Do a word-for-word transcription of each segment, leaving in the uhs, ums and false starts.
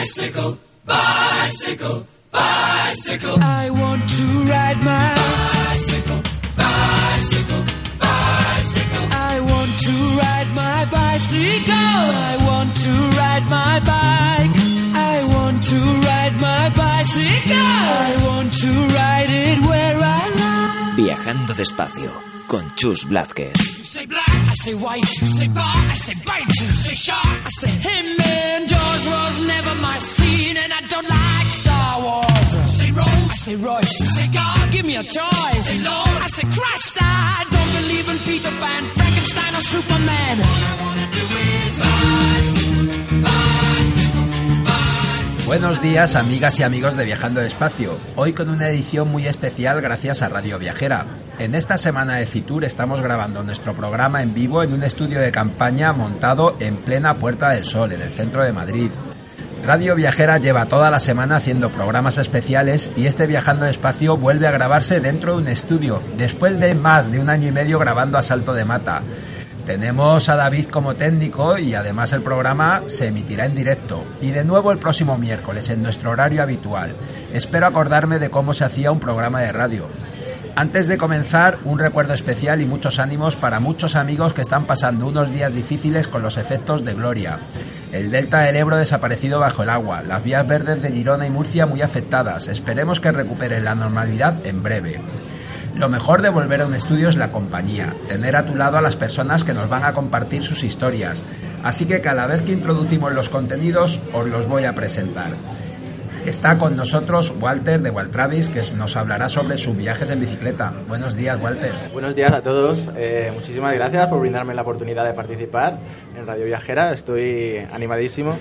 Bicycle, bicycle, bicycle. I want to ride my bicycle, bicycle, bicycle. I want to ride my bicycle. I want to ride my bike. I want to ride my bicycle. I want to ride it where I like. Viajando despacio con Chus Blázquez. You say black, I say white. You say bar, I say bite. You say shark, I say him. And Jaws was never my scene, and I don't like Star Wars. You say Rose, I say Rush. You say God, give me a choice. Say Lord, I say Christ. I don't believe in Peter Pan, Frankenstein, or Superman. All I wanna do is bicycle, bicycle, bicycle. Buenos días, amigas y amigos de Viajando Despacio. Hoy con una edición muy especial gracias a Radio Viajera. En esta semana de Fitur estamos grabando nuestro programa en vivo en un estudio de campaña montado en plena Puerta del Sol, en el centro de Madrid. Radio Viajera lleva toda la semana haciendo programas especiales y este Viajando Despacio vuelve a grabarse dentro de un estudio, después de más de un año y medio grabando a salto de mata. Tenemos a David como técnico y además el programa se emitirá en directo. Y de nuevo el próximo miércoles en nuestro horario habitual. Espero acordarme de cómo se hacía un programa de radio. Antes de comenzar, un recuerdo especial y muchos ánimos para muchos amigos que están pasando unos días difíciles con los efectos de Gloria. El delta del Ebro desaparecido bajo el agua, las vías verdes de Girona y Murcia muy afectadas. Esperemos que recuperen la normalidad en breve. Lo mejor de volver a un estudio es la compañía, tener a tu lado a las personas que nos van a compartir sus historias. Así que cada vez que introducimos los contenidos, os los voy a presentar. Está con nosotros Walter de Waltravis, que nos hablará sobre sus viajes en bicicleta. Buenos días, Walter. Buenos días a todos. Eh, muchísimas gracias por brindarme la oportunidad de participar en Radio Viajera. Estoy animadísimo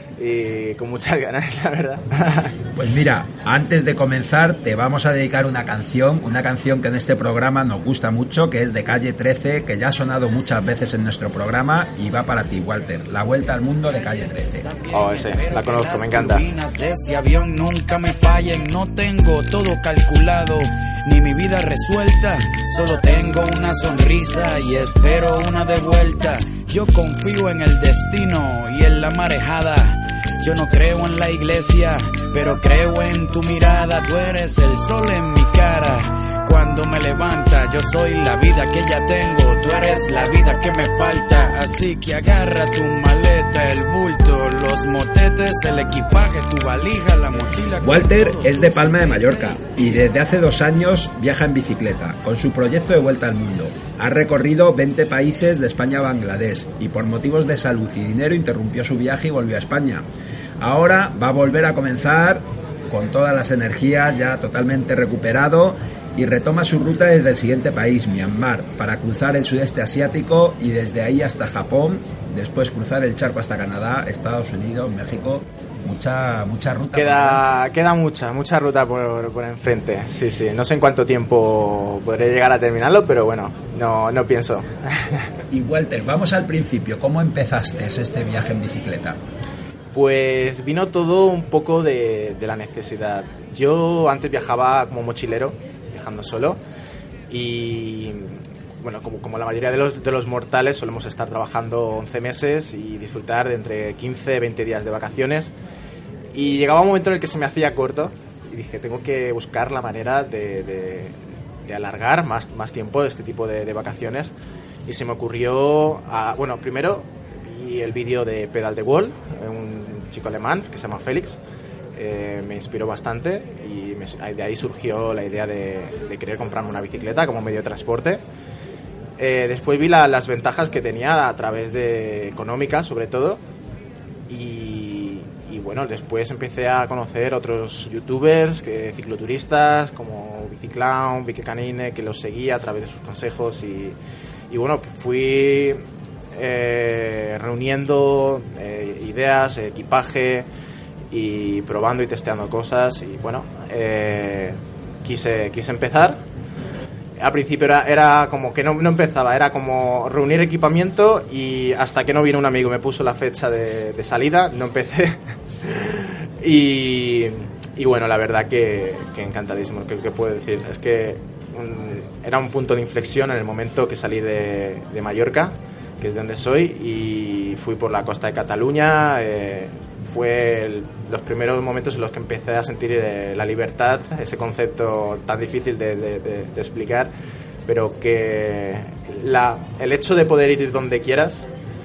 y con muchas ganas, la verdad. Pues mira, antes de comenzar te vamos a dedicar una canción, una canción que en este programa nos gusta mucho, que es de Calle trece, que ya ha sonado muchas veces en nuestro programa y va para ti, Walter, La Vuelta al Mundo de Calle trece. Oh, ese, la conozco, me encanta. De este avión nunca me fallen, no tengo todo calculado, ni mi vida resuelta, solo tengo una sonrisa y espero una de vuelta. Yo confío en el destino y en la marejada. Yo no creo en la iglesia, pero creo en tu mirada. Tú eres el sol en mi cara. Cuando me levanta, yo soy la vida que ya tengo. Tú eres la vida que me falta. Así que agarra tu maleta, el bulto, los motetes, el equipaje, tu valija, la mochila. Walter es de Palma de Mallorca y desde hace dos años viaja en bicicleta con su proyecto de vuelta al mundo. Ha recorrido veinte países de España a Bangladesh y por motivos de salud y dinero interrumpió su viaje y volvió a España. Ahora va a volver a comenzar con todas las energías, ya totalmente recuperado, y retoma su ruta desde el siguiente país, Myanmar, para cruzar el sudeste asiático y desde ahí hasta Japón, después cruzar el charco hasta Canadá, Estados Unidos, México. Mucha mucha ruta. Queda, queda mucha, mucha ruta por, por enfrente. Sí, sí. No sé en cuánto tiempo podré llegar a terminarlo, pero bueno, no, no pienso. Y Walter, vamos al principio. ¿Cómo empezaste este viaje en bicicleta? Pues vino todo un poco de, de la necesidad. Yo antes viajaba como mochilero, viajando solo, y bueno, como, como la mayoría de los, de los mortales solemos estar trabajando once meses y disfrutar de entre quince y veinte días de vacaciones, y llegaba un momento en el que se me hacía corto y dije, tengo que buscar la manera de, de, de alargar más, más tiempo este tipo de, de vacaciones, y se me ocurrió, a, bueno, primero vi el vídeo de Pedal the Wall, un chico alemán que se llama Félix. Eh, me inspiró bastante y me, de ahí surgió la idea de, de querer comprarme una bicicleta como medio de transporte. Eh, después vi la, las ventajas que tenía a través de económicas, sobre todo, y, y bueno, después empecé a conocer otros youtubers, que, cicloturistas como Biciclown, Bikecanine, que los seguía a través de sus consejos, y, y bueno, fui eh, reuniendo eh, ideas, equipaje, y probando y testeando cosas, y bueno, eh, quise, quise empezar. Al principio era, era como que no, no empezaba, era como reunir equipamiento, y hasta que no vino un amigo me puso la fecha de, de salida, no empecé. y, y bueno, la verdad que, que encantadísimo. ¿Qué, qué puedo decir? Es que un, era un punto de inflexión en el momento que salí de, de Mallorca, que es de donde soy, y fui por la costa de Cataluña. eh, fue el, los primeros momentos en los que empecé a sentir eh, la libertad, ese concepto tan difícil de, de, de, de explicar, pero que la, el hecho de poder ir donde quieras,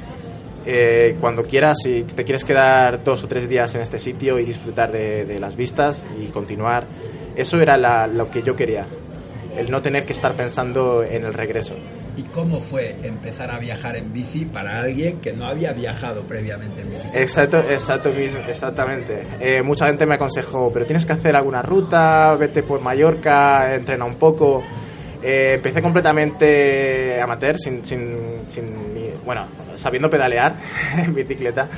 eh, cuando quieras, si te quieres quedar dos o tres días en este sitio y disfrutar de, de las vistas y continuar, eso era la, lo que yo quería, el no tener que estar pensando en el regreso. ¿Y cómo fue empezar a viajar en bici para alguien que no había viajado previamente en bici? Exacto, exacto, exactamente. Eh, mucha gente me aconsejó, pero tienes que hacer alguna ruta, vete por Mallorca, entrena un poco. Eh, empecé completamente amateur, sin, sin, sin, bueno, sabiendo pedalear en bicicleta,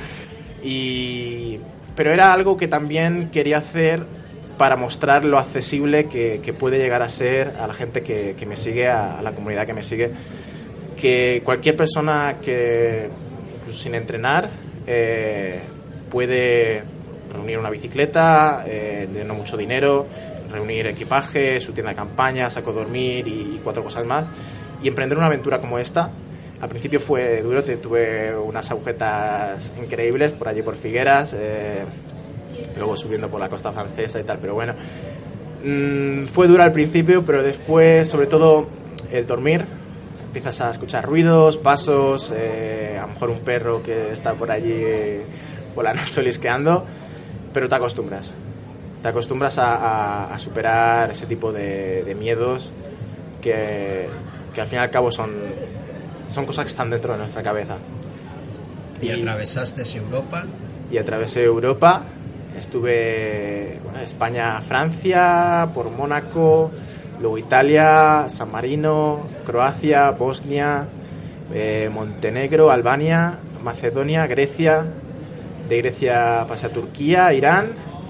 y, pero era algo que también quería hacer para mostrar lo accesible que, que puede llegar a ser a la gente que, que me sigue, a, a la comunidad que me sigue, que cualquier persona que, incluso sin entrenar, eh, puede reunir una bicicleta eh, de no mucho dinero, reunir equipaje, su tienda de campaña, saco de dormir y, y cuatro cosas más, y emprender una aventura como esta. Al principio fue duro, tuve unas agujetas increíbles por allí por Figueras, eh, luego subiendo por la costa francesa y tal, pero bueno, mmm, fue duro al principio, pero después, sobre todo, el dormir, empiezas a escuchar ruidos, pasos, eh, a lo mejor un perro que está por allí eh, por la noche lisqueando, pero te acostumbras, te acostumbras a, a, a superar ese tipo de, de miedos que, que al fin y al cabo son, son cosas que están dentro de nuestra cabeza. ¿Y, y atravesaste Europa? Y atravesé Europa. Estuve bueno, España a Francia, por Mónaco, luego Italia, San Marino, Croacia, Bosnia, eh, Montenegro, Albania, Macedonia, Grecia. De Grecia pasé a Turquía, Irán.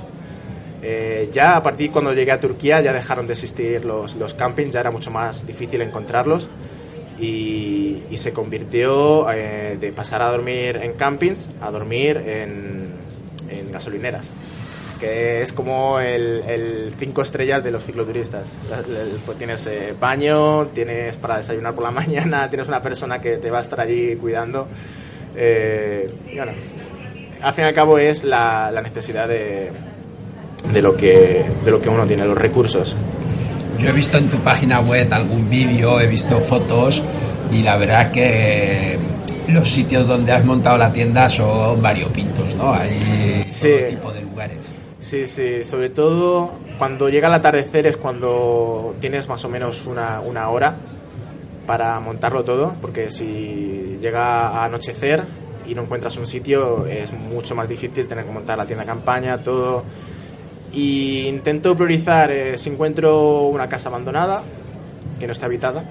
Eh, ya a partir cuando llegué a Turquía ya dejaron de existir los, los campings, ya era mucho más difícil encontrarlos y, y se convirtió eh, de pasar a dormir en campings a dormir en en gasolineras, que es como el, el cinco estrellas de los cicloturistas. Pues tienes eh, baño, tienes para desayunar por la mañana, tienes una persona que te va a estar allí cuidando. Eh, y bueno, al fin y al cabo es la, la necesidad de, de, lo que, de lo que uno tiene, los recursos. Yo he visto en tu página web algún vídeo, he visto fotos y la verdad que los sitios donde has montado la tienda son variopintos, ¿no? Hay sí. todo tipo de lugares. Sí, sí, sobre todo cuando llega el atardecer es cuando tienes más o menos una, una hora para montarlo todo, porque si llega a anochecer y no encuentras un sitio es mucho más difícil tener que montar la tienda de campaña, todo. Y intento priorizar eh, si encuentro una casa abandonada, que no esté habitada,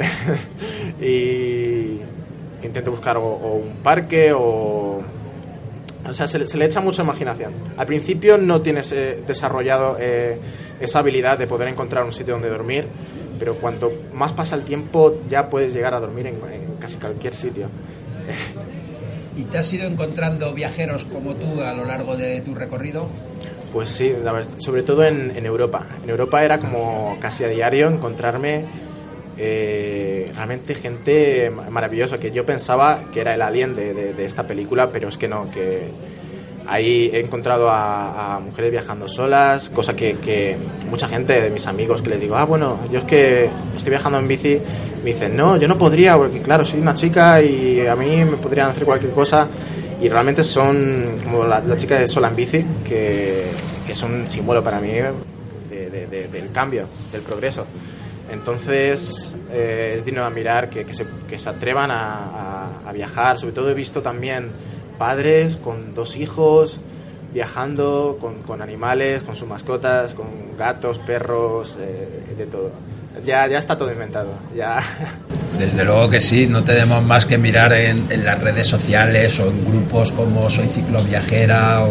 y intento buscar o, o un parque o... O sea, se, se le echa mucha imaginación. Al principio no tienes eh, desarrollado eh, esa habilidad de poder encontrar un sitio donde dormir, pero cuanto más pasa el tiempo ya puedes llegar a dormir en, en casi cualquier sitio. ¿Y te has ido encontrando viajeros como tú a lo largo de tu recorrido? Pues sí, la verdad, sobre todo en, en Europa. En Europa era como casi a diario encontrarme eh, realmente gente maravillosa, que yo pensaba que era el alien de, de, de esta película, pero es que no, que ahí he encontrado a, a mujeres viajando solas, cosa que, que mucha gente de mis amigos que les digo, ah, bueno, yo es que estoy viajando en bici, me dicen, no, yo no podría, porque claro, soy una chica y a mí me podrían hacer cualquier cosa. Y realmente son como la, la chica de Sola en bici, que, que es un símbolo para mí de, de, de, del cambio, del progreso. Entonces eh, es digno de admirar que, que, se, que se atrevan a, a, a viajar. Sobre todo he visto también padres con dos hijos viajando con, con animales, con sus mascotas, con gatos, perros, eh, de todo. Ya, ya está todo inventado. Ya. Desde luego que sí, no tenemos más que mirar en, en las redes sociales o en grupos como Soy Cicloviajera o,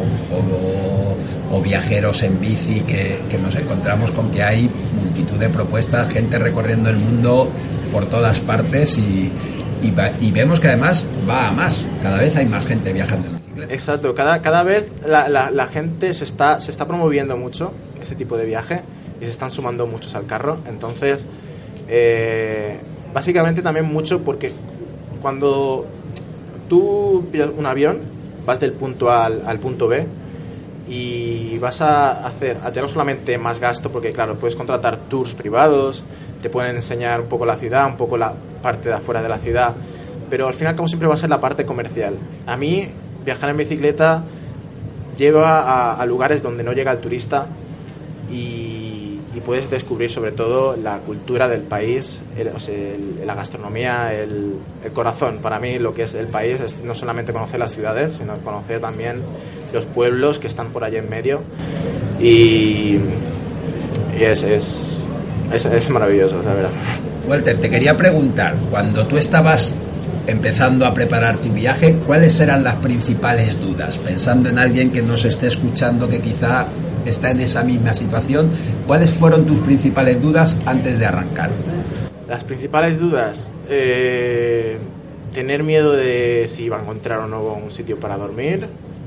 o, o Viajeros en Bici, que, que nos encontramos con que hay multitud de propuestas, gente recorriendo el mundo por todas partes y, y, va, y vemos que además va a más, cada vez hay más gente viajando en bicicleta. Exacto, cada, cada vez la, la, la gente se está, se está promoviendo mucho ese tipo de viaje y se están sumando muchos al carro. Entonces, eh, básicamente también mucho porque cuando tú pillas un avión vas del punto A al, al punto B y vas a hacer, ya no solamente más gasto, porque claro, puedes contratar tours privados, te pueden enseñar un poco la ciudad, un poco la parte de afuera de la ciudad, pero al final como siempre va a ser la parte comercial. A mí viajar en bicicleta lleva a, a lugares donde no llega el turista y, y puedes descubrir sobre todo la cultura del país, el, o sea, el, la gastronomía, el, el corazón. Para mí lo que es el país es no solamente conocer las ciudades, sino conocer también los pueblos que están por allí en medio y, y es, es, es, es maravilloso, la verdad. Walter, te quería preguntar, cuando tú estabas empezando a preparar tu viaje, ¿cuáles eran las principales dudas? Pensando en alguien que nos esté escuchando que quizá está en esa misma situación, ¿cuáles fueron tus principales dudas antes de arrancar? Las principales dudas, eh, tener miedo de si iba a encontrar o no un sitio para dormir,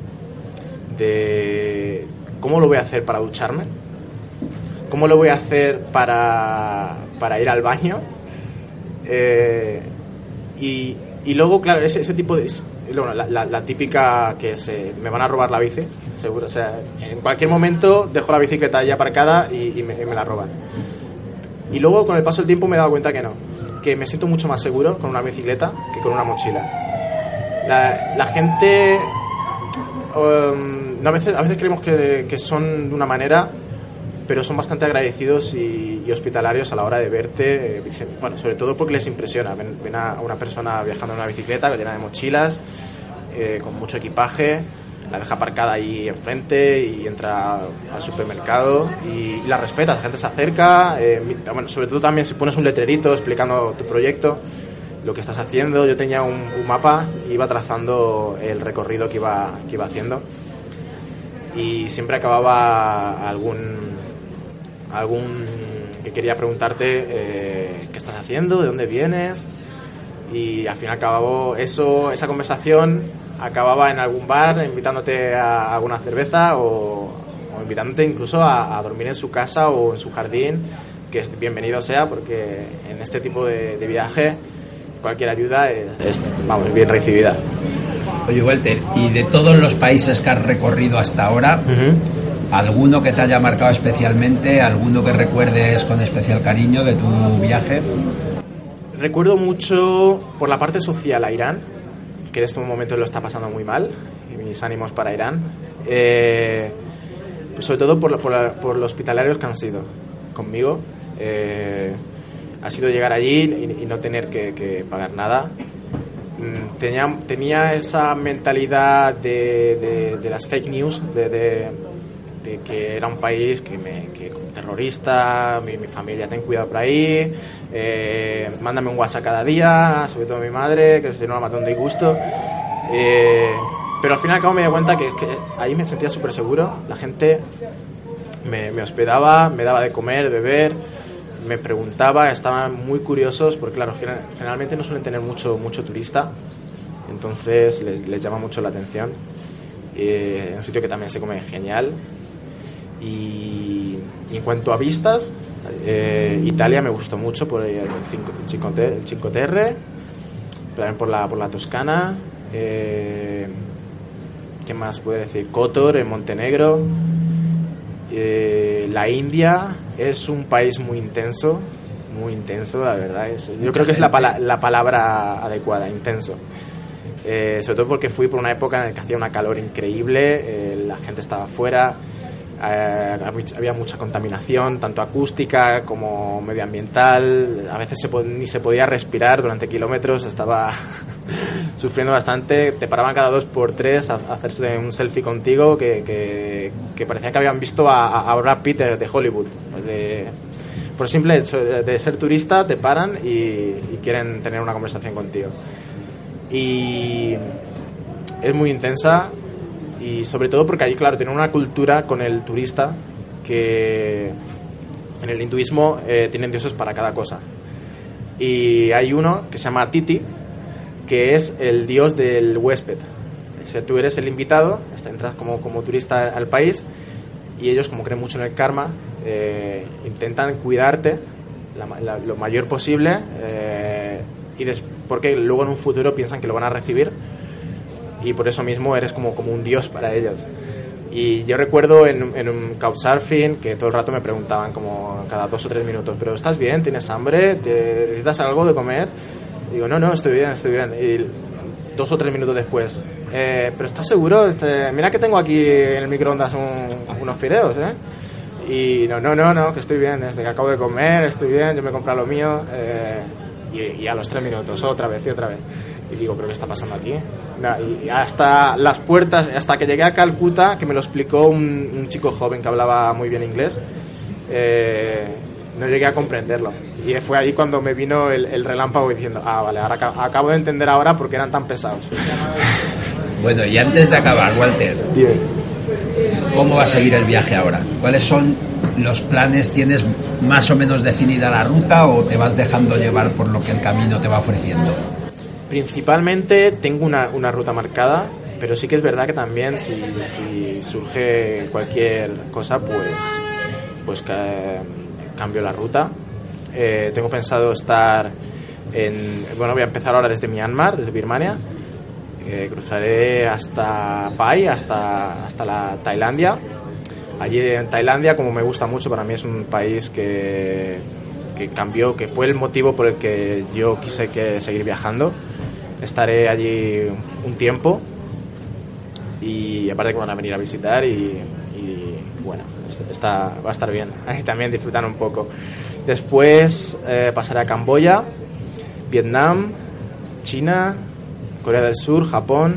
de cómo lo voy a hacer para ducharme, cómo lo voy a hacer para, para ir al baño, eh, y, y luego, claro, ese, ese tipo de... Bueno, la, la, la típica que es, eh, me van a robar la bici, seguro. O sea, en cualquier momento dejo la bicicleta ya aparcada y, y, me, y me la roban. Y luego, con el paso del tiempo, me he dado cuenta que no. Que me siento mucho más seguro con una bicicleta que con una mochila. La, la gente... Um, no, a, veces, a veces creemos que, que son de una manera, pero son bastante agradecidos y, y hospitalarios a la hora de verte, eh, bueno, sobre todo porque les impresiona. Ven, ven a una persona viajando en una bicicleta llena de mochilas, eh, con mucho equipaje, la deja aparcada ahí enfrente y entra al supermercado y, y la respeta, la gente se acerca, eh, bueno, sobre todo también si pones un letrerito explicando tu proyecto, lo que estás haciendo. Yo tenía un, un mapa y iba trazando el recorrido que iba, que iba haciendo y siempre acababa algún algún que quería preguntarte eh, qué estás haciendo, de dónde vienes, y al fin y al cabo eso, esa conversación acababa en algún bar invitándote a alguna cerveza o, o invitándote incluso a, a dormir en su casa o en su jardín, que es bienvenido sea, porque en este tipo de, de viaje cualquier ayuda es, es vamos, bien recibida. Oye, Walter, y de todos los países que has recorrido hasta ahora, uh-huh, ¿alguno que te haya marcado especialmente? ¿Alguno que recuerdes con especial cariño de tu viaje? Recuerdo mucho por la parte social a Irán, que en estos momentos lo está pasando muy mal, y mis ánimos para Irán. Eh, pues sobre todo por, lo, por, la, por los hospitalarios que han sido conmigo. Eh, ha sido llegar allí y, y no tener que, que pagar nada. Tenía, tenía esa mentalidad de, de, de las fake news, de, de, de que era un país que me que terrorista, mi, mi familia, ten cuidado por ahí, eh, mándame un WhatsApp cada día, sobre todo mi madre, que si no la mató un disgusto. Eh, pero al fin y al cabo me di cuenta que, que ahí me sentía súper seguro. La gente me, me hospedaba, me daba de comer, de beber, me preguntaba, estaban muy curiosos, porque claro, generalmente no suelen tener mucho, mucho turista, entonces les, les llama mucho la atención. Eh, es un sitio que también se come genial. Y, y en cuanto a vistas, eh, Italia me gustó mucho por el Cinque Terre, también por la, por la Toscana. Eh, ¿Qué más puedo decir? Kotor en Montenegro. Eh, la India es un país muy intenso, muy intenso, la verdad. Es, yo creo que es la, pala- la palabra adecuada, intenso. Eh, sobre todo porque fui por una época en la que hacía una calor increíble, eh, la gente estaba afuera, eh, había mucha contaminación, tanto acústica como medioambiental. A veces se po- ni se podía respirar durante kilómetros, estaba sufriendo bastante. Te paraban cada dos por tres a, a hacerse un selfie contigo, que, que, que parecía que habían visto a, a Brad Pitt de, de Hollywood. De, por el simple hecho de, de ser turista, te paran y, y quieren tener una conversación contigo. Y es muy intensa, y sobre todo porque allí, claro, tienen una cultura con el turista que en el hinduismo eh, tienen dioses para cada cosa. Y hay uno que se llama Titi, que es el dios del huésped. O sea, tú eres el invitado, entras como, como turista al país, y ellos, como creen mucho en el karma, eh, intentan cuidarte la, la, lo mayor posible, eh, y des, porque luego en un futuro piensan que lo van a recibir, y por eso mismo eres como, como un dios para ellos. Y yo recuerdo en, en un couchsurfing que todo el rato me preguntaban como cada dos o tres minutos, ¿pero estás bien? ¿Tienes hambre? ¿Te necesitas algo de comer? Y digo, no, no, estoy bien, estoy bien. Y dos o tres minutos después, eh, ¿pero estás seguro? Este, mira que tengo aquí en el microondas un, unos fideos, ¿eh? Y no, no, no, no, que estoy bien, desde que acabo de comer, estoy bien, yo me he comprado lo mío. Eh, y, y a los tres minutos, otra vez y otra vez. Y digo, ¿pero qué está pasando aquí? No, y hasta las puertas, hasta que llegué a Calcuta, que me lo explicó un, un chico joven que hablaba muy bien inglés, eh, no llegué a comprenderlo. Y fue ahí cuando me vino el, el relámpago diciendo, ah, vale, ahora acabo de entender ahora por qué eran tan pesados. Bueno, y antes de acabar, Walter, Dime. ¿Cómo va a seguir el viaje ahora? ¿Cuáles son los planes? ¿Tienes más o menos definida la ruta o te vas dejando llevar por lo que el camino te va ofreciendo? Principalmente tengo una, una ruta marcada, pero sí que es verdad que también si, si surge cualquier cosa, pues, pues que, cambio la ruta. Eh, tengo pensado estar en... Bueno, voy a empezar ahora desde Myanmar, desde Birmania. Eh, cruzaré hasta Pai, hasta, hasta la Tailandia. Allí en Tailandia, como me gusta mucho, para mí es un país que, que cambió, que fue el motivo por el que yo quise que seguir viajando. Estaré allí un tiempo y aparte que van a venir a visitar y, y bueno, está, va a estar bien. Ahí también disfrutar un poco. Después eh, pasaré a Camboya, Vietnam, China, Corea del Sur, Japón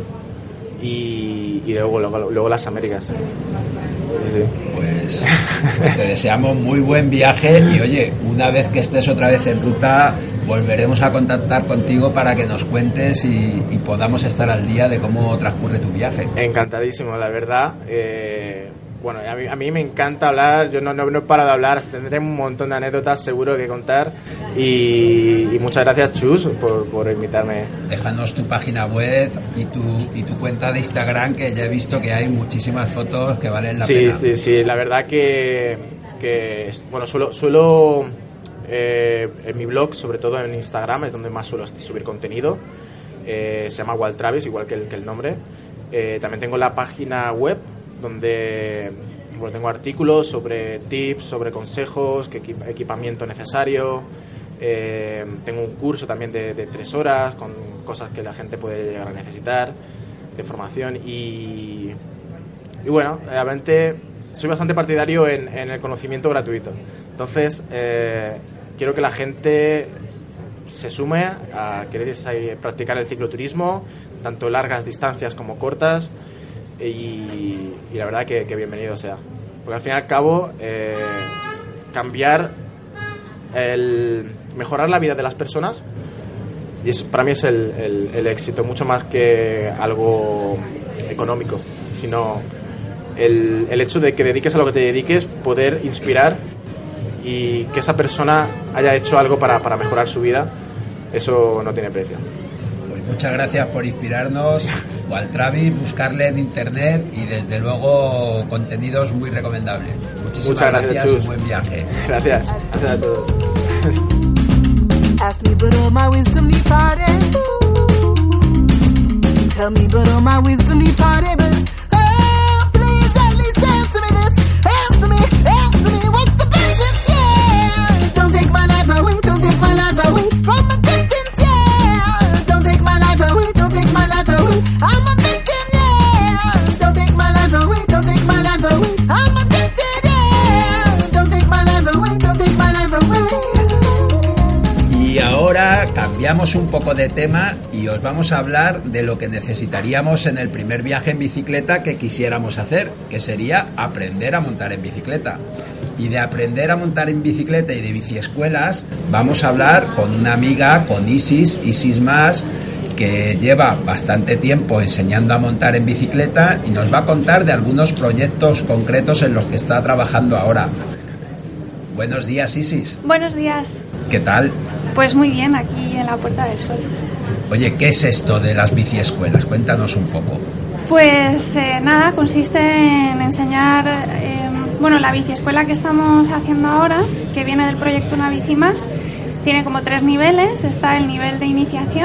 y, y luego, luego, luego las Américas. Sí, sí. Pues, pues te deseamos muy buen viaje y oye, una vez que estés otra vez en ruta volveremos a contactar contigo para que nos cuentes y, y podamos estar al día de cómo transcurre tu viaje. Encantadísimo, la verdad. Eh, bueno, a mí, a mí me encanta hablar, yo no, no, no paro de hablar, tendré un montón de anécdotas seguro que contar y, y muchas gracias, Chus, por, por invitarme. Déjanos tu página web y tu, y tu cuenta de Instagram, que ya he visto que hay muchísimas fotos que valen la sí, pena. Sí, sí, sí, la verdad que, que bueno, suelo... suelo Eh, en mi blog, sobre todo en Instagram, es donde más suelo subir contenido. Eh, se llama Walt Travis, igual que el, que el nombre. Eh, también tengo la página web donde bueno, tengo artículos sobre tips, sobre consejos, qué equipamiento necesario. Eh, tengo un curso también de, de tres horas con cosas que la gente puede llegar a necesitar, de formación. Y, y bueno, realmente soy bastante partidario en, en el conocimiento gratuito. Entonces, eh, quiero que la gente se sume a querer practicar el cicloturismo, tanto largas distancias como cortas, y, y la verdad que, que bienvenido sea. Porque al fin y al cabo, eh, cambiar, el mejorar la vida de las personas, y es, para mí es el, el, el éxito, mucho más que algo económico, sino el, el hecho de que dediques a lo que te dediques, poder inspirar y que esa persona haya hecho algo para, para mejorar su vida, eso no tiene precio. Pues muchas gracias por inspirarnos, Walt Travis, buscarle en internet y desde luego contenidos muy recomendables. Muchísimas muchas gracias, gracias Chus. Y buen viaje. Gracias, gracias a todos. Ask me but all my wisdom need party. Tell me but all my wisdom need party. But oh, please at least answer me this. Answer me, answer me, what's the business, yeah? Don't take my life away, don't take my life away from a distance, yeah. Don't take my life away, don't take my life away. I'm a victim, yeah. Don't take my life away, don't take my life away. I'm addicted, yeah. Don't take my life away, don't take my life away. Y ahora cambiamos un poco de tema y os vamos a hablar de lo que necesitaríamos en el primer viaje en bicicleta que quisiéramos hacer, que sería aprender a montar en bicicleta. Y de aprender a montar en bicicleta y de biciescuelas vamos a hablar con una amiga, con Isis, Isis Mas, que lleva bastante tiempo enseñando a montar en bicicleta y nos va a contar de algunos proyectos concretos en los que está trabajando ahora. Buenos días, Isis. Buenos días. ¿Qué tal? Pues muy bien, aquí en la Puerta del Sol. Oye, ¿qué es esto de las biciescuelas? Cuéntanos un poco. Pues eh, nada, consiste en enseñar, eh, bueno, la biciescuela que estamos haciendo ahora, que viene del proyecto Una Bici Más, tiene como tres niveles. Está el nivel de iniciación,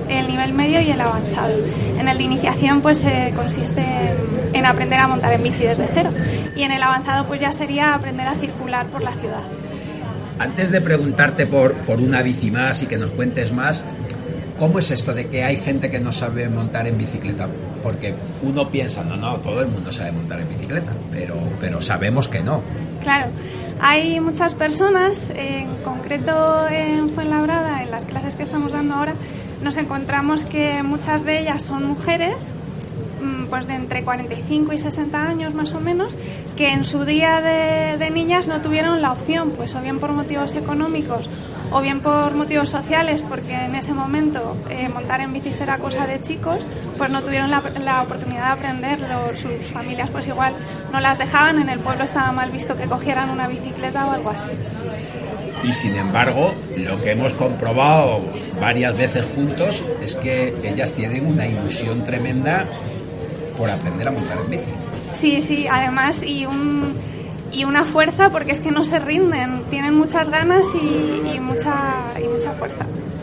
el nivel medio y el avanzado. En el de iniciación pues eh, consiste en, en aprender a montar en bici desde cero, y en el avanzado pues ya sería aprender a circular por la ciudad. Antes de preguntarte por, por una bici más y que nos cuentes más, ¿cómo es esto de que hay gente que no sabe montar en bicicleta? Porque uno piensa, no, no, todo el mundo sabe montar en bicicleta, pero, pero sabemos que no. Claro, hay muchas personas, en concreto en Fuenlabrada, en las clases que estamos dando ahora, nos encontramos que muchas de ellas son mujeres, pues de entre cuarenta y cinco y sesenta años más o menos, que en su día de, de niñas no tuvieron la opción, pues o bien por motivos económicos o bien por motivos sociales, porque en ese momento eh, montar en bicis era cosa de chicos, pues no tuvieron la, la oportunidad de aprender. Lo, sus familias pues igual no las dejaban, en el pueblo estaba mal visto que cogieran una bicicleta o algo así. Y sin embargo, lo que hemos comprobado varias veces juntos es que ellas tienen una ilusión tremenda por aprender a montar en bici. Sí, sí, además y un y una fuerza, porque es que no se rinden, tienen muchas ganas y, y mucha y mucha fuerza.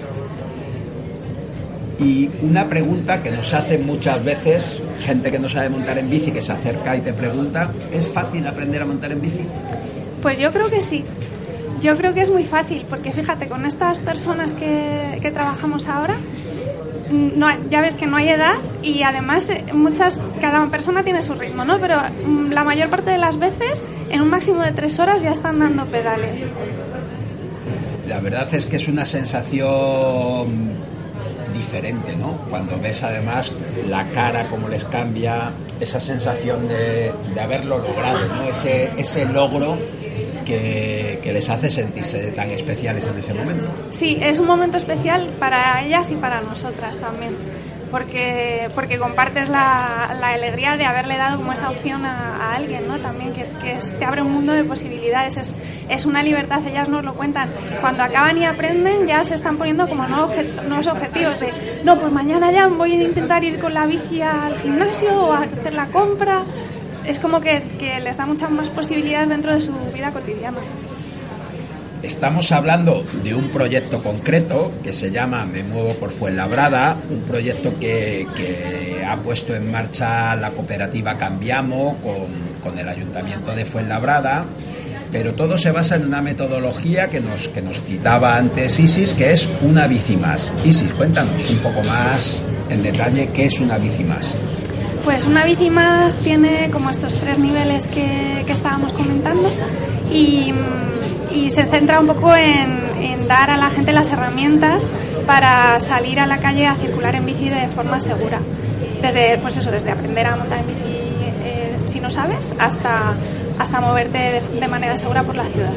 Y una pregunta que nos hacen muchas veces gente que no sabe montar en bici, que se acerca y te pregunta, ¿es fácil aprender a montar en bici? Pues yo creo que sí. Yo creo que es muy fácil, porque fíjate, con estas personas que, que trabajamos ahora, no hay, ya ves que no hay edad, y además muchas cada persona tiene su ritmo, ¿no? Pero la mayor parte de las veces, en un máximo de tres horas ya están dando pedales. La verdad es que es una sensación diferente, ¿no? Cuando ves además la cara, cómo les cambia, esa sensación de, de haberlo logrado, ¿no? Ese, ese logro que, que les hace sentirse tan especiales en ese momento. Sí, es un momento especial para ellas y para nosotras también, porque porque compartes la, la alegría de haberle dado como esa opción a, a alguien, ¿no? También que, que es, te abre un mundo de posibilidades, es, es una libertad. Ellas nos lo cuentan, cuando acaban y aprenden ya se están poniendo como nuevos, objet, nuevos objetivos de, no, pues mañana ya voy a intentar ir con la bici al gimnasio o a hacer la compra. Es como que, que les da muchas más posibilidades dentro de su vida cotidiana. Estamos hablando de un proyecto concreto que se llama Me Muevo por Fuenlabrada, un proyecto que, que ha puesto en marcha la cooperativa Cambiamo con, con el Ayuntamiento de Fuenlabrada, pero todo se basa en una metodología que nos, que nos citaba antes Isis, que es una bici más. Isis, cuéntanos un poco más en detalle qué es una bici más. Pues una bici más tiene como estos tres niveles que, que estábamos comentando y, y se centra un poco en, en dar a la gente las herramientas para salir a la calle a circular en bici de forma segura. Desde, pues eso, desde aprender a montar en bici eh, si no sabes, hasta, hasta moverte de, de manera segura por la ciudad.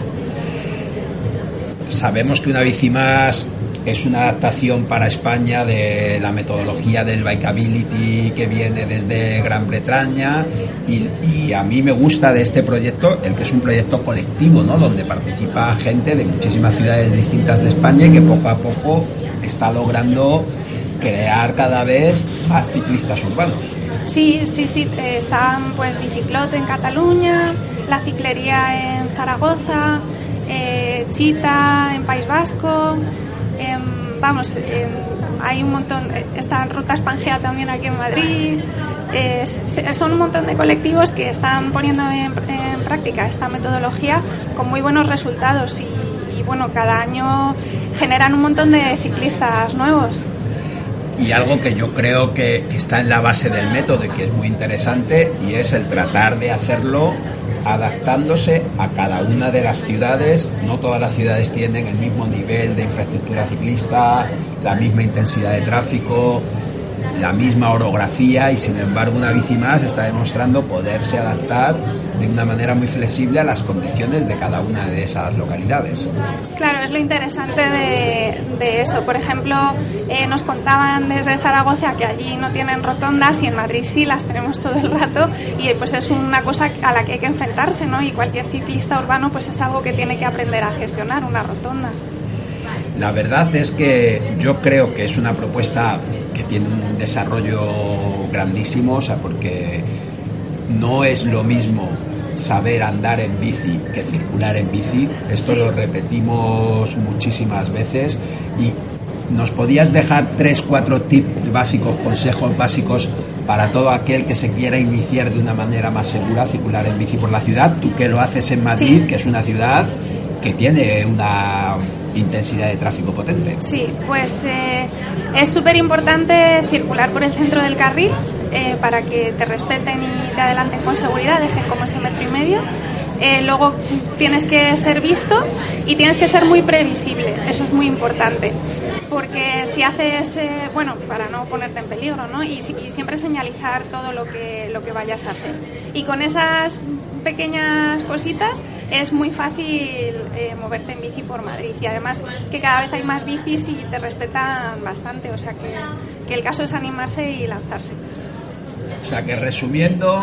Sabemos que una bici más es una adaptación para España de la metodología del Bikeability que viene desde Gran Bretaña y, y a mí me gusta de este proyecto el que es un proyecto colectivo, ¿no? Donde participa gente de muchísimas ciudades distintas de España y que poco a poco está logrando crear cada vez más ciclistas urbanos. Sí, sí, sí, están pues Biciclot en Cataluña, la Ciclería en Zaragoza, eh, Chita en País Vasco. Eh, vamos, eh, hay un montón, está Rutas Pangea también aquí en Madrid, eh, son un montón de colectivos que están poniendo en, en práctica esta metodología con muy buenos resultados y, y bueno, cada año generan un montón de ciclistas nuevos. Y algo que yo creo que, que está en la base del método y que es muy interesante y es el tratar de hacerlo adaptándose a cada una de las ciudades. No todas las ciudades tienen el mismo nivel de infraestructura ciclista, la misma intensidad de tráfico, la misma orografía y sin embargo una bici más está demostrando poderse adaptar de una manera muy flexible a las condiciones de cada una de esas localidades. Claro, es lo interesante de, de eso. Por ejemplo, eh, nos contaban desde Zaragoza que allí no tienen rotondas y en Madrid sí las tenemos todo el rato y pues es una cosa a la que hay que enfrentarse, ¿no? Y cualquier ciclista urbano pues es algo que tiene que aprender a gestionar, una rotonda. La verdad es que yo creo que es una propuesta que tiene un desarrollo grandísimo, o sea, porque no es lo mismo saber andar en bici que circular en bici. Esto sí. Lo repetimos muchísimas veces y ¿nos podías dejar tres, cuatro tips básicos, consejos básicos para todo aquel que se quiera iniciar de una manera más segura a circular en bici por la ciudad? Tú que lo haces en Madrid, sí, que es una ciudad que tiene una intensidad de tráfico potente. Sí, pues eh, es súper importante circular por el centro del carril eh, para que te respeten y te adelanten con seguridad, dejen como ese metro y medio. Eh, luego tienes que ser visto y tienes que ser muy previsible, eso es muy importante, porque si haces, eh, bueno, para no ponerte en peligro, ¿no? Y, y siempre señalizar todo lo que, lo que vayas a hacer. Y con esas pequeñas cositas es muy fácil eh, moverte en bici por Madrid, y además es que cada vez hay más bicis y te respetan bastante, o sea que, que el caso es animarse y lanzarse. O sea que, resumiendo,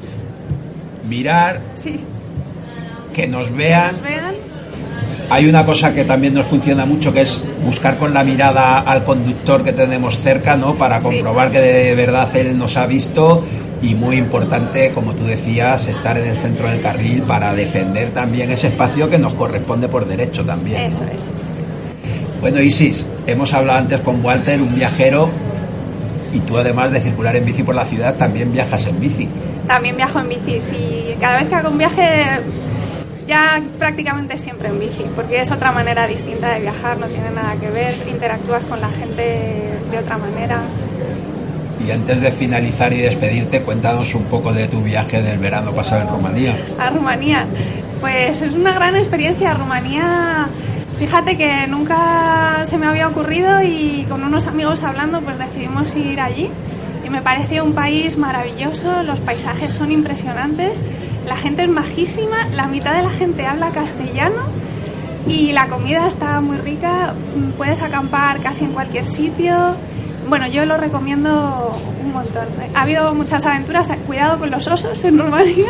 mirar, sí, que nos vean. Que nos vean. Hay una cosa que también nos funciona mucho, que es buscar con la mirada al conductor que tenemos cerca, ¿no? Para comprobar, sí, que de verdad él nos ha visto. Y muy importante, como tú decías, estar en el centro del carril para defender también ese espacio que nos corresponde por derecho también, ¿no? Eso es. Bueno, Isis, hemos hablado antes con Walter, un viajero, y tú, además de circular en bici por la ciudad, también viajas en bici. También viajo en bici, sí. Cada vez que hago un viaje, ya prácticamente siempre en bici, porque es otra manera distinta de viajar, no tiene nada que ver, interactúas con la gente de otra manera. Y antes de finalizar y despedirte, cuéntanos un poco de tu viaje del verano pasado en Rumanía. A Rumanía, pues es una gran experiencia. Rumanía, fíjate que nunca se me había ocurrido, y con unos amigos hablando pues decidimos ir allí, y me parece un país maravilloso, los paisajes son impresionantes, la gente es majísima, la mitad de la gente habla castellano y la comida está muy rica, puedes acampar casi en cualquier sitio. Bueno, yo lo recomiendo un montón. Ha habido muchas aventuras, cuidado con los osos en Rumanía.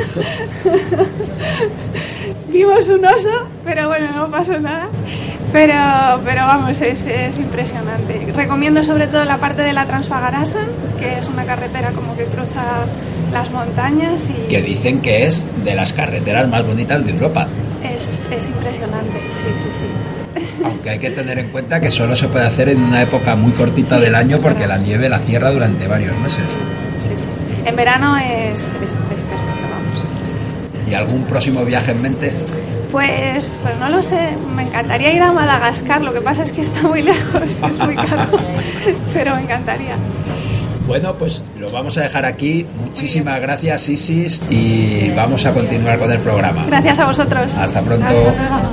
Vimos un oso, pero bueno, no pasó nada. Pero, pero vamos, es, es impresionante. Recomiendo sobre todo la parte de la Transfagarasan, que es una carretera como que cruza las montañas. Y que dicen que es de las carreteras más bonitas de Europa. Es, es impresionante, sí, sí, sí. Aunque hay que tener en cuenta que solo se puede hacer en una época muy cortita, sí, del año, porque claro, la nieve la cierra durante varios meses. Sí, sí. En verano es, es, es perfecto, vamos. ¿Y algún próximo viaje en mente? Pues, pues no lo sé, me encantaría ir a Madagascar, lo que pasa es que está muy lejos, es muy caro, pero me encantaría. Bueno, pues lo vamos a dejar aquí. Muchísimas gracias, Isis, y vamos a continuar con el programa. Gracias a vosotros. Hasta pronto. Hasta luego.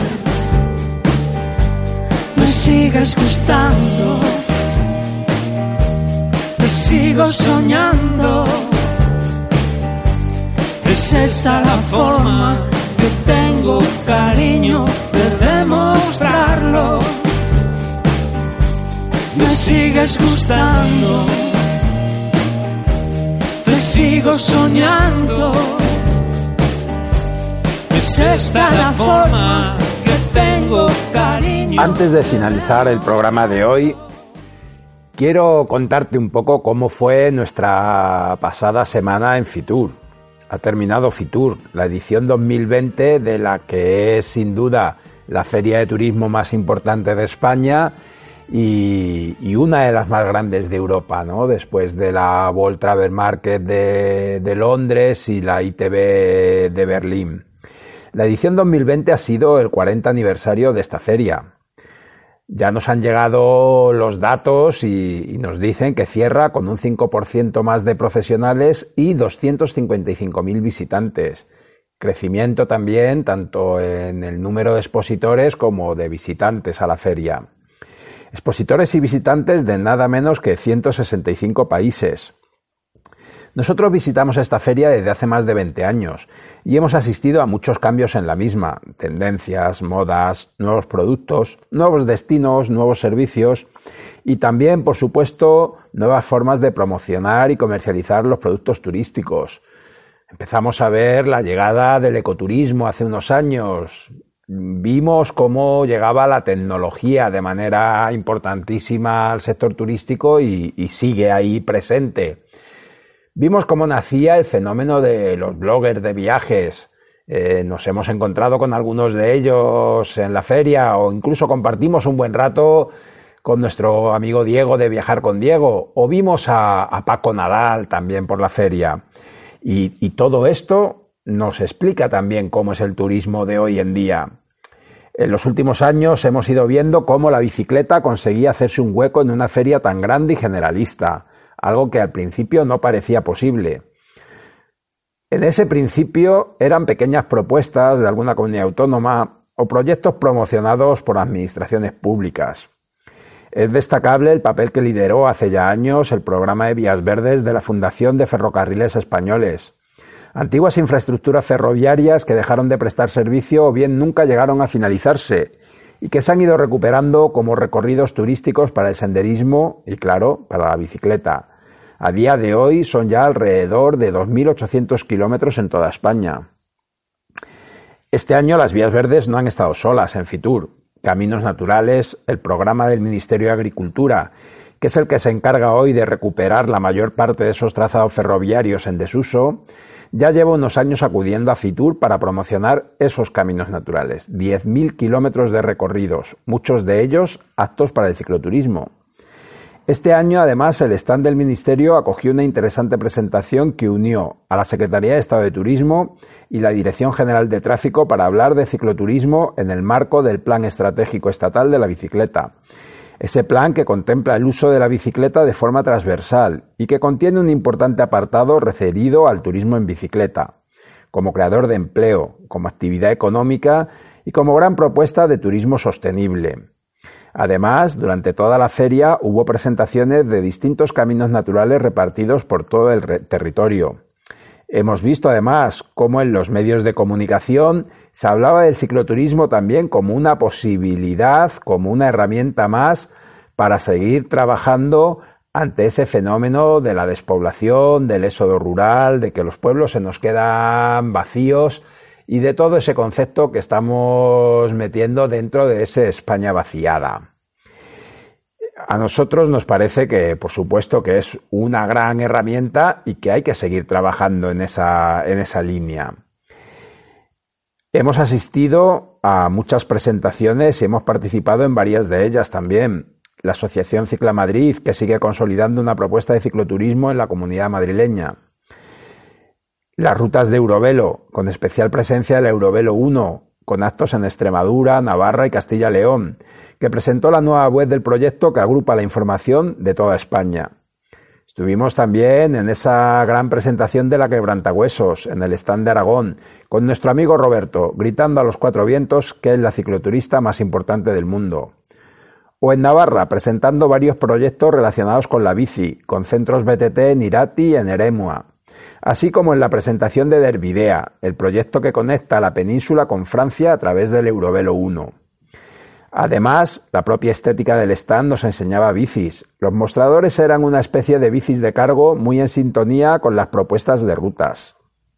Me sigues gustando, te sigo soñando, es esa la forma que tengo, cariño, de demostrarlo. Me sigues gustando, te sigo soñando, es esta la forma que tengo, cariño. Antes de finalizar el programa de hoy, quiero contarte un poco cómo fue nuestra pasada semana en Fitur. Ha terminado Fitur, la edición dos mil veinte de la que es sin duda la feria de turismo más importante de España y, y una de las más grandes de Europa, ¿no? Después de la World Travel Market de, de Londres y la I T B de Berlín. La edición dos mil veinte ha sido el cuarenta aniversario de esta feria. Ya nos han llegado los datos y, y nos dicen que cierra con un cinco por ciento más de profesionales y doscientos cincuenta y cinco mil visitantes. Crecimiento también tanto en el número de expositores como de visitantes a la feria. Expositores y visitantes de nada menos que ciento sesenta y cinco países. Nosotros visitamos esta feria desde hace más de veinte años y hemos asistido a muchos cambios en la misma, tendencias, modas, nuevos productos, nuevos destinos, nuevos servicios y también, por supuesto, nuevas formas de promocionar y comercializar los productos turísticos. Empezamos a ver la llegada del ecoturismo hace unos años. Vimos cómo llegaba la tecnología de manera importantísima al sector turístico y, y sigue ahí presente. Vimos cómo nacía el fenómeno de los bloggers de viajes. Eh, nos hemos encontrado con algunos de ellos en la feria o incluso compartimos un buen rato con nuestro amigo Diego de Viajar con Diego, o vimos a, a Paco Nadal también por la feria. Y, y todo esto nos explica también cómo es el turismo de hoy en día. En los últimos años hemos ido viendo cómo la bicicleta conseguía hacerse un hueco en una feria tan grande y generalista, algo que al principio no parecía posible. En ese principio eran pequeñas propuestas de alguna comunidad autónoma o proyectos promocionados por administraciones públicas. Es destacable el papel que lideró hace ya años el programa de Vías Verdes de la Fundación de Ferrocarriles Españoles. Antiguas infraestructuras ferroviarias que dejaron de prestar servicio o bien nunca llegaron a finalizarse y que se han ido recuperando como recorridos turísticos para el senderismo y, claro, para la bicicleta. A día de hoy son ya alrededor de dos mil ochocientos kilómetros en toda España. Este año las Vías Verdes no han estado solas en Fitur. Caminos Naturales, el programa del Ministerio de Agricultura, que es el que se encarga hoy de recuperar la mayor parte de esos trazados ferroviarios en desuso, ya lleva unos años acudiendo a Fitur para promocionar esos caminos naturales. diez mil kilómetros de recorridos, muchos de ellos aptos para el cicloturismo. Este año, además, el stand del Ministerio acogió una interesante presentación que unió a la Secretaría de Estado de Turismo y la Dirección General de Tráfico para hablar de cicloturismo en el marco del Plan Estratégico Estatal de la Bicicleta. Ese plan que contempla el uso de la bicicleta de forma transversal y que contiene un importante apartado referido al turismo en bicicleta, como creador de empleo, como actividad económica y como gran propuesta de turismo sostenible. Además, durante toda la feria hubo presentaciones de distintos caminos naturales repartidos por todo el territorio. Hemos visto además cómo en los medios de comunicación se hablaba del cicloturismo también como una posibilidad, como una herramienta más para seguir trabajando ante ese fenómeno de la despoblación, del éxodo rural, de que los pueblos se nos quedan vacíos y de todo ese concepto que estamos metiendo dentro de ese España vaciada. A nosotros nos parece que, por supuesto, que es una gran herramienta y que hay que seguir trabajando en esa, en esa línea. Hemos asistido a muchas presentaciones y hemos participado en varias de ellas también. La Asociación Cicla Madrid, que sigue consolidando una propuesta de cicloturismo en la comunidad madrileña. Las rutas de Eurovelo, con especial presencia del Eurovelo uno, con actos en Extremadura, Navarra y Castilla-León, que presentó la nueva web del proyecto que agrupa la información de toda España. Estuvimos también en esa gran presentación de la Quebrantahuesos, en el stand de Aragón, con nuestro amigo Roberto, gritando a los cuatro vientos que es la cicloturista más importante del mundo. O en Navarra, presentando varios proyectos relacionados con la bici, con centros B T T en Irati y en Eremua. Así como en la presentación de Dervidea, el proyecto que conecta la península con Francia a través del Eurovelo uno. Además, la propia estética del stand nos enseñaba bicis. Los mostradores eran una especie de bicis de cargo muy en sintonía con las propuestas de rutas.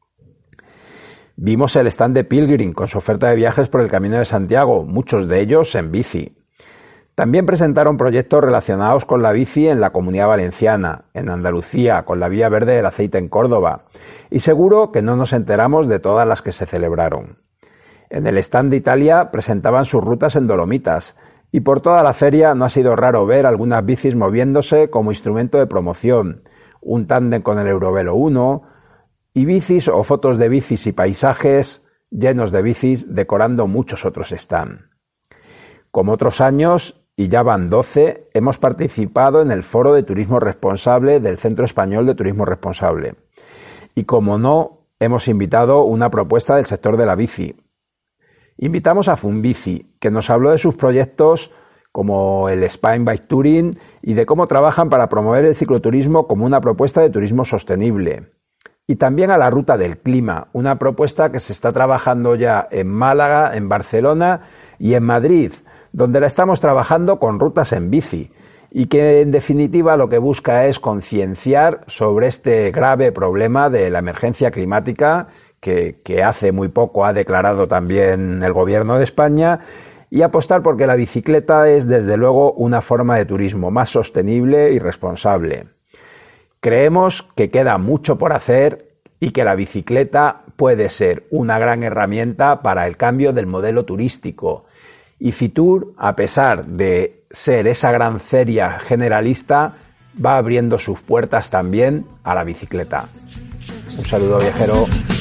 Vimos el stand de Pilgrim con su oferta de viajes por el Camino de Santiago, muchos de ellos en bici. También presentaron proyectos relacionados con la bici en la Comunidad Valenciana, en Andalucía, con la Vía Verde del Aceite en Córdoba, y seguro que no nos enteramos de todas las que se celebraron. En el stand de Italia presentaban sus rutas en Dolomitas, y por toda la feria no ha sido raro ver algunas bicis moviéndose como instrumento de promoción, un tándem con el Eurovelo uno, y bicis o fotos de bicis y paisajes llenos de bicis decorando muchos otros stands. Como otros años, y ya van doce, hemos participado en el Foro de Turismo Responsable del Centro Español de Turismo Responsable. Y como no, hemos invitado una propuesta del sector de la bici. Invitamos a Funbici, que nos habló de sus proyectos como el Spain Bike Touring y de cómo trabajan para promover el cicloturismo como una propuesta de turismo sostenible. Y también a la Ruta del Clima, una propuesta que se está trabajando ya en Málaga, en Barcelona y en Madrid, donde la estamos trabajando con rutas en bici y que en definitiva lo que busca es concienciar sobre este grave problema de la emergencia climática que, que hace muy poco ha declarado también el Gobierno de España y apostar porque la bicicleta es desde luego una forma de turismo más sostenible y responsable. Creemos que queda mucho por hacer y que la bicicleta puede ser una gran herramienta para el cambio del modelo turístico Y Fitur, a pesar de ser esa gran feria generalista, va abriendo sus puertas también a la bicicleta. Un saludo, viajero.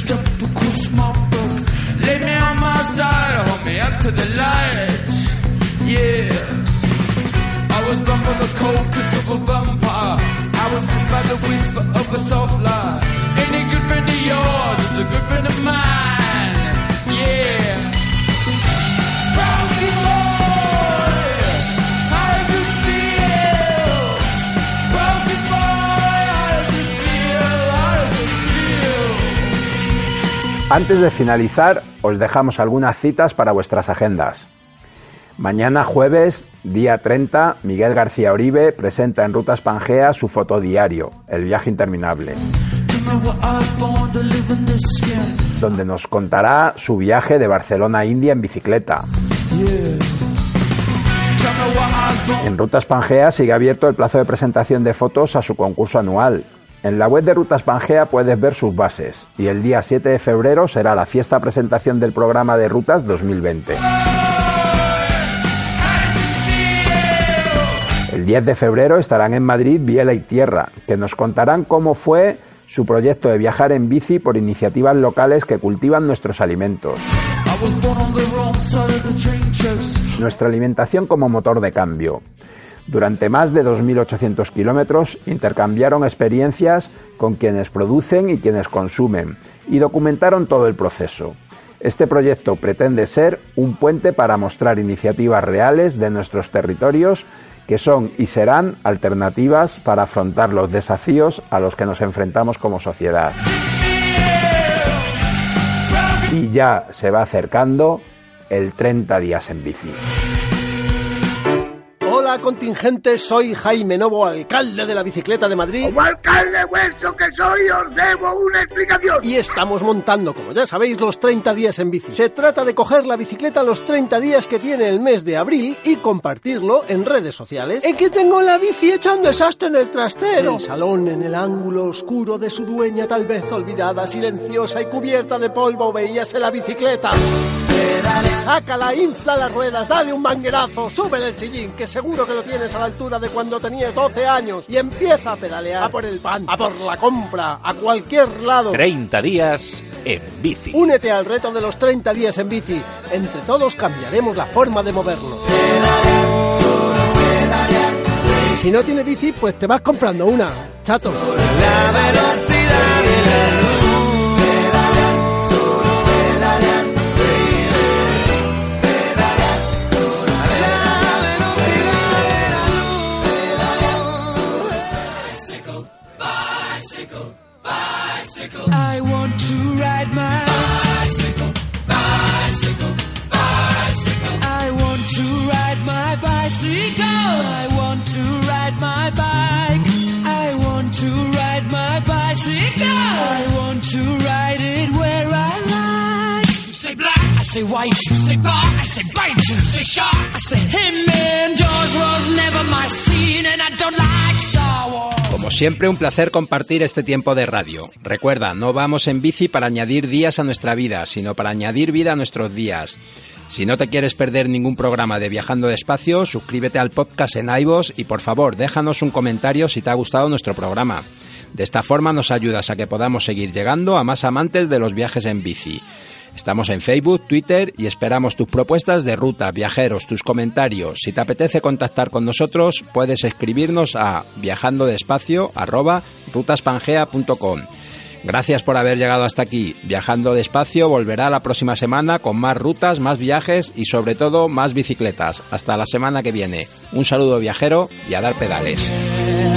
Antes de finalizar, os dejamos algunas citas para vuestras agendas. Mañana jueves, día treinta, Miguel García Oribe presenta en Rutas Pangea su fotodiario, El viaje interminable, donde nos contará su viaje de Barcelona a India en bicicleta. En Rutas Pangea sigue abierto el plazo de presentación de fotos a su concurso anual. En la web de Rutas Pangea puedes ver sus bases y el día siete de febrero será la fiesta presentación del programa de Rutas dos mil veinte. El diez de febrero estarán en Madrid Biela y Tierra, que nos contarán cómo fue su proyecto de viajar en bici por iniciativas locales que cultivan nuestros alimentos. Nuestra alimentación como motor de cambio. Durante más de dos mil ochocientos kilómetros intercambiaron experiencias con quienes producen y quienes consumen y documentaron todo el proceso. Este proyecto pretende ser un puente para mostrar iniciativas reales de nuestros territorios que son y serán alternativas para afrontar los desafíos a los que nos enfrentamos como sociedad. Y ya se va acercando el treinta días en bici. Hola contingente, soy Jaime Novo, alcalde de la bicicleta de Madrid. Como alcalde vuestro que soy, os debo una explicación. Y estamos montando, como ya sabéis, los treinta días en bici. Se trata de coger la bicicleta los treinta días que tiene el mes de abril y compartirlo en redes sociales. Es que tengo la bici echando desastre en el trastero. El salón en el ángulo oscuro de su dueña, tal vez olvidada, silenciosa y cubierta de polvo, veíase la bicicleta. Sácala, infla las ruedas, dale un manguerazo, súbele el sillín, que seguro que lo tienes a la altura de cuando tenías doce años, y empieza a pedalear, a por el pan, a por la compra, a cualquier lado. treinta días en bici. Únete al reto de los treinta días en bici. Entre todos cambiaremos la forma de movernos. Y si no tienes bici, pues te vas comprando una, chato. La velocidad de la luz. I want to ride my bicycle, bicycle, bicycle. I want to ride my bicycle. I want to ride my bike. I want to ride my bicycle. I want to ride it where I like. You say black, I say white. You say bar, I say bite. You say shark, I say him. And Jaws was never my scene, and I don't like Star Wars. Como siempre, un placer compartir este tiempo de radio. Recuerda, no vamos en bici para añadir días a nuestra vida, sino para añadir vida a nuestros días. Si no te quieres perder ningún programa de Viajando Despacio, suscríbete al podcast en iVoox y por favor, déjanos un comentario si te ha gustado nuestro programa. De esta forma nos ayudas a que podamos seguir llegando a más amantes de los viajes en bici. Estamos en Facebook, Twitter y esperamos tus propuestas de ruta, viajeros, tus comentarios. Si te apetece contactar con nosotros, puedes escribirnos a viajandodespacio arroba rutaspangea punto com. Gracias por haber llegado hasta aquí. Viajando Despacio volverá la próxima semana con más rutas, más viajes y sobre todo más bicicletas. Hasta la semana que viene. Un saludo viajero y a dar pedales.